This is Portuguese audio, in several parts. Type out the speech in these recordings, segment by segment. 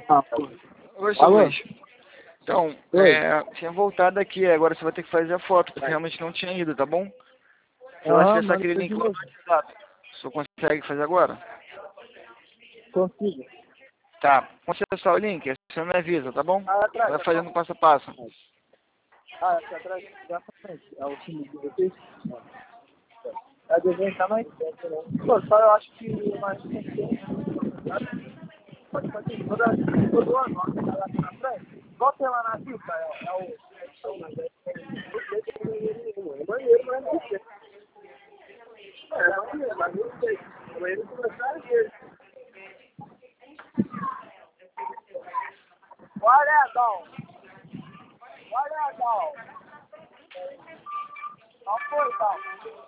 Ah, pô. Oi, seu Alô? Luiz. Então, Oi. tinha voltado aqui, agora você vai ter que fazer a foto, porque realmente não tinha ido, tá bom? Você vai Aham, acessar manda aquele de link lá no novo. WhatsApp. O senhor consegue fazer agora? Consigo. Tá. Quando você acessar o link, você me avisa, tá bom? Ah, atrás, Vai tá fazendo bom. passo a passo. Ah, aqui atrás, exatamente. É o time de vocês? É desenho tá mais tempo, né? Pô, só eu acho que mais tempo. Pode fazer todo ano, ó, tá lá na frente. Qual tem lá na fita? É o. É banheiro, mas não sei. É banheiro, mas não sei. O banheiro começar a ver. Olha, Dom. Olha, Dom. Não foi, Dom.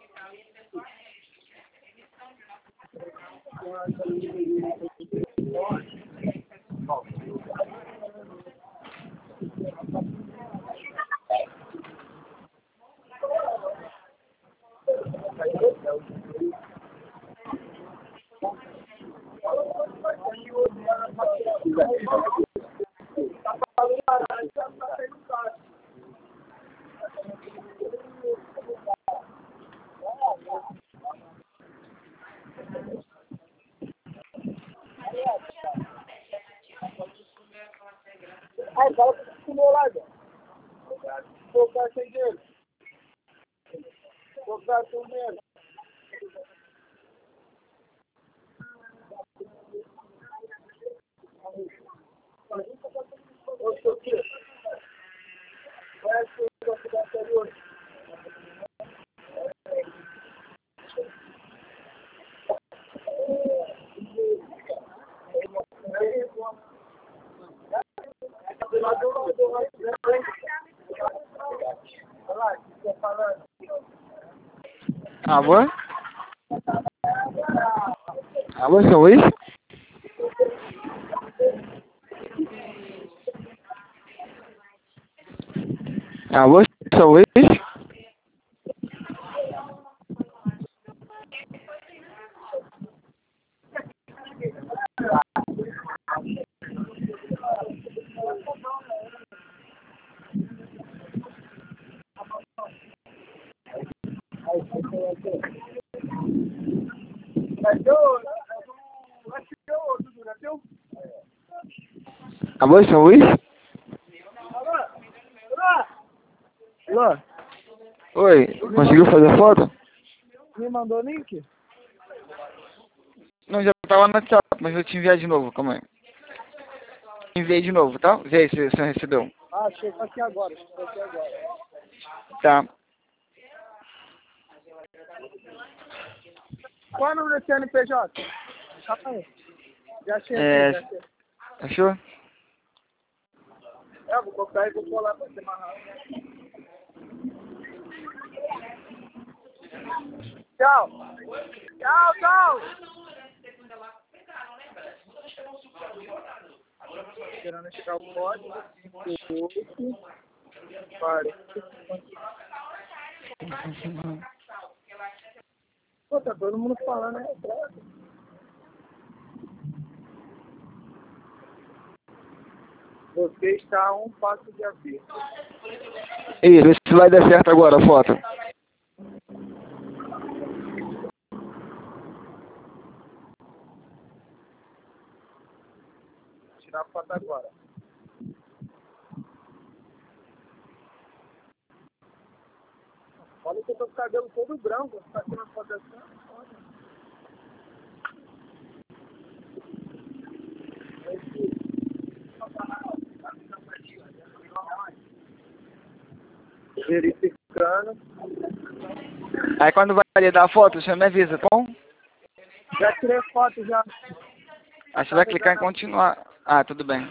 Aí, fala que você comeu lá, Dom. Vou ficar sem dinheiro. Vou ficar sem dinheiro. Ô, seu filho, vai ser o que vai ser hoje. Alô? Alô, seu Luiz? Alô, seu Luiz? Alô, seu Luiz? Alô? Oi, conseguiu fazer a foto? Me mandou o link? Não, já tava no WhatsApp, mas vou te enviar de novo, calma aí. Enviei de novo, tá? Vê aí se você recebeu. Ah, chegou aqui agora. Chegou aqui agora. Tá. Qual é o número do CNPJ? Calma aí. Já achei aqui, É, já achei. achou? Vou colocar e vou colar pra você amarrar. Tchau. Tchau, tchau. Esperando chegar o código. 58. Pare. Pô, tá todo mundo falando, né? Você está a um passo de abrir. Isso, vê se vai dar certo agora a foto. Vou tirar a foto agora. Olha que eu tô com o cabelo todo branco. Tá tirando foto assim. Verificando. Aí quando vai dar a foto, você me avisa, tá bom? Já tirei foto já. Aí você vai clicar em continuar. Ah, tudo bem.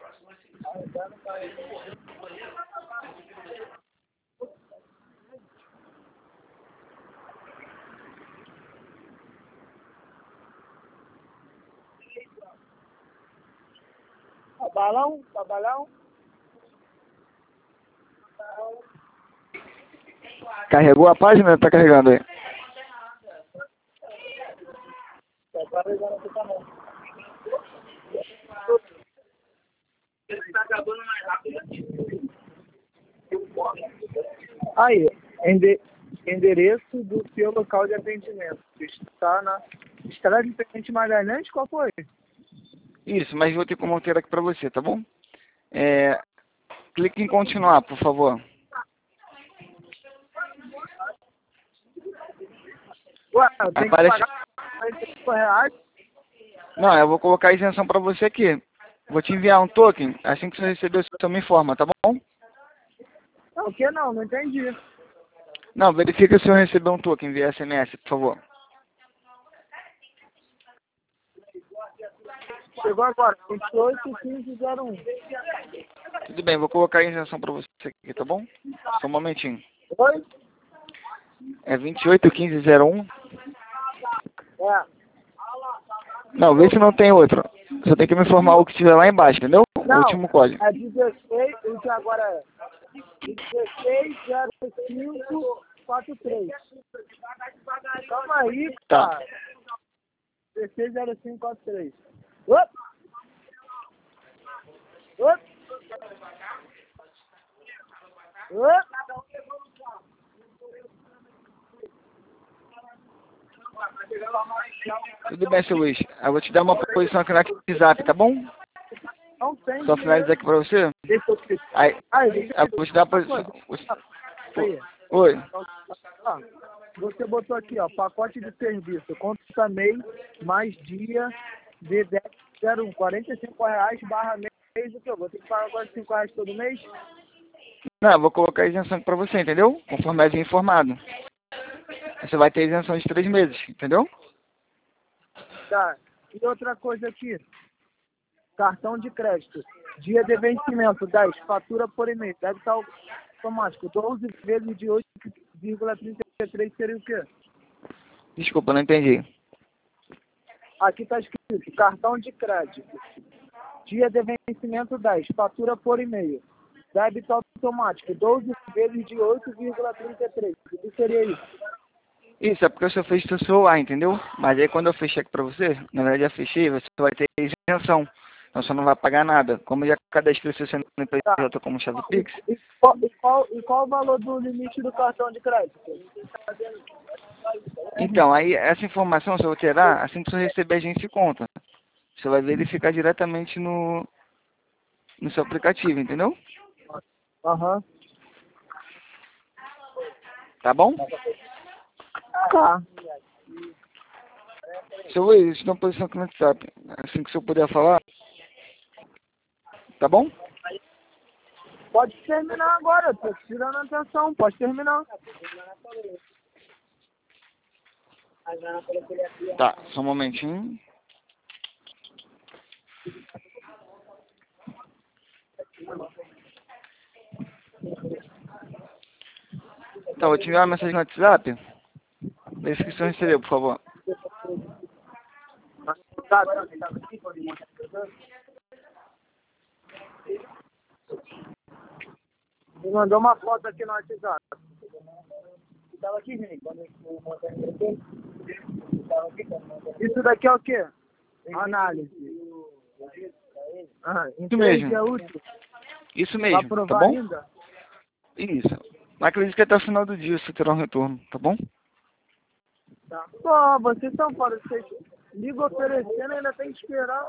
Balão? Tá balão? Carregou a página? Tá carregando aí. Tá carregando aqui também. Aí, endereço do seu local de atendimento. Está na Estrada de Presidente Magalhães, qual foi? Isso, mas vou ter como alterar aqui pra você, tá bom? Clique em continuar, por favor. Ué, eu tenho Aparece... que pagar R$45. Não, eu vou colocar a isenção pra você aqui. Vou te enviar um token, assim que você receber, você me informa, tá bom? Não, o que não? Não entendi. Não, verifica se eu receber um token via SMS, por favor. Chegou agora, 281501. Tudo bem, vou colocar a isenção pra você aqui, tá bom? Só um momentinho. Oi? É 281501. É. Não, vê se não tem outro. Você tem que me informar o que estiver lá embaixo, entendeu? O Não, último código. é 16, o que agora é 160543. Calma aí, Tá. cara. 160543. Opa! Opa! Opa! Tudo bem, seu Luiz. Eu vou te dar uma posição aqui no WhatsApp, tá bom? Não tem Só finalizar aqui pra você. Deixa eu te... Aí, deixa eu vou te dar a posição. Aí. Oi. Ah, você botou aqui, ó, pacote de serviço, conta mês, mais dia, de 1001, R$45/mês, o que eu vou ter que pagar R$45 todo mês? Não, eu vou colocar a isenção pra você, entendeu? Conforme é informado. Você vai ter isenção de 3 meses, entendeu? Tá, e outra coisa aqui, cartão de crédito, dia de vencimento, 10, fatura por e-mail, deve estar automático, 12 vezes de 8,33 seria o quê? Desculpa, não entendi. Aqui está escrito, cartão de crédito, dia de vencimento 10, fatura por e-mail, débito automático, 12 vezes de 8,33, o que seria isso? Isso, é porque eu só fez seu celular, entendeu? Mas aí quando eu fechei aqui pra você, na verdade já fechei, você vai ter isenção. Então você não vai pagar nada. Como já cadastrei seu CNPJ como chave Pix. E qual o valor do limite do cartão de crédito? Então, aí essa informação você vai tirar assim que você receber a gente conta. Você vai verificar diretamente no seu aplicativo, entendeu? Aham. Tá bom? Tá. Seu Luiz, estou na posição aqui no WhatsApp. Assim que o senhor puder falar. Tá bom? Pode terminar agora, eu tô tirando a atenção, pode terminar. Tá, só um momentinho. Então, vou te enviar uma mensagem no WhatsApp. Vê se o senhor recebeu, por favor. Tá. Me mandou uma foto aqui no WhatsApp. Tava aqui, gente. Isso daqui é o quê? Análise. Isso mesmo. É útil. Isso Vai mesmo, tá aprovar bom? ainda? Isso. Mas acredito que até o final do dia você terá um retorno, tá bom? Tá. Pô, vocês estão fora, vocês ligam oferecendo, ainda tem que esperar.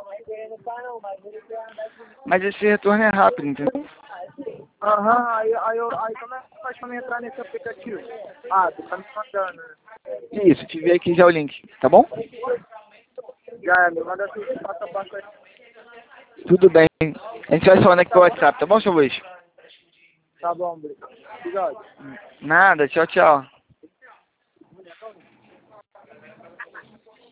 Mas esse retorno é rápido, entendeu? Aham, aí como é que faz pra me entrar nesse aplicativo? Ah, tu tá me mandando, né? Isso, te enviei aqui já o link, tá bom? Já é, me manda tudo, passo a passo aí. Tudo bem. A gente vai falando aqui pelo WhatsApp, tá bom, seu Luiz? Tá bom, obrigado. Nada, tchau, tchau.